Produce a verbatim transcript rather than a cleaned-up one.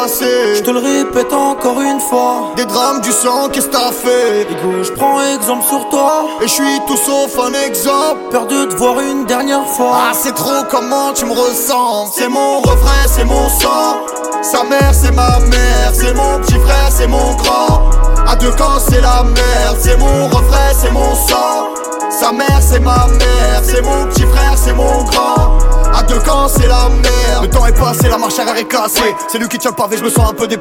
passé. Je te le répète encore une fois. Des drames, du sang, qu'est-ce que t'as fait? Ego, je prends exemple sur toi. Et je suis tout sauf un exemple. Peur de te voir une dernière fois. Ah, c'est trop comment tu me ressens. C'est mon refrain, c'est mon sang. Sa mère, c'est ma mère. C'est mon petit frère, c'est mon grand. À deux camps, c'est la merde. C'est mon refrain, c'est mon sang. Sa mère, c'est ma mère. C'est mon petit frère, c'est mon grand. À deux camps, c'est la merde. Le temps est passé, la marche arrière est cassée. C'est lui qui tient le pavé, je me sens un peu dé